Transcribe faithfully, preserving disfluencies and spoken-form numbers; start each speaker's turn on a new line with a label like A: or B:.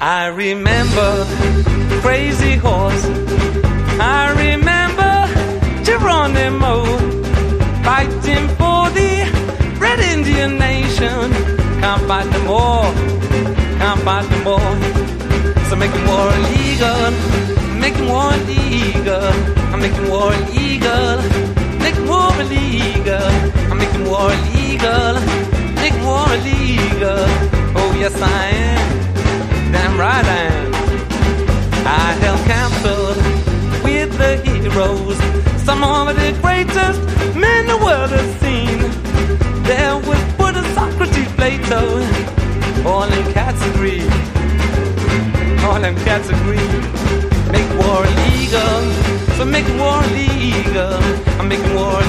A: I remember Crazy Horse. I remember Geronimo fighting for the Red Indian Nation. Can't fight them all, can't fight them all. So making war illegal, making war illegal. I'm making war illegal, making war illegal. I'm making war illegal, making war illegal. Oh yes I am, damn right I am. I held council with the heroes, some of the greatest men the world has seen. There was Buddha, Socrates, Plato, all them cats agree, all them cats agree. Make war illegal, so make war illegal. I'm making war